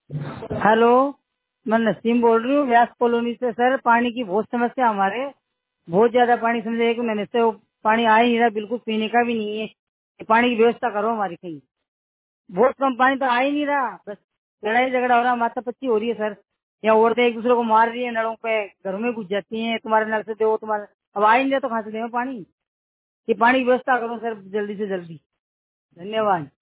Hello, मैं नसीम बोल रही हूँ व्यास कॉलोनी से। सर, पानी की बहुत समस्या हमारे, बहुत ज्यादा पानी। समझे एक महीने से वो पानी आ ही नहीं रहा, बिल्कुल पीने का भी नहीं है। ये पानी की व्यवस्था करो हमारी कहीं। बहुत कम पानी, तो आ ही नहीं रहा। बस लड़ाई झगड़ा हो रहा, माथापच्ची हो रही है सर। यहाँ औरतें एक दूसरे को मार रही है, नलों पे घरों में घुस जाती हैं, तुम्हारे नल से दो, तुम्हारे। अब आ ही नहीं रहा तो कहाँ से दें पानी। ये पानी की व्यवस्था करो सर, जल्दी से जल्दी। धन्यवाद।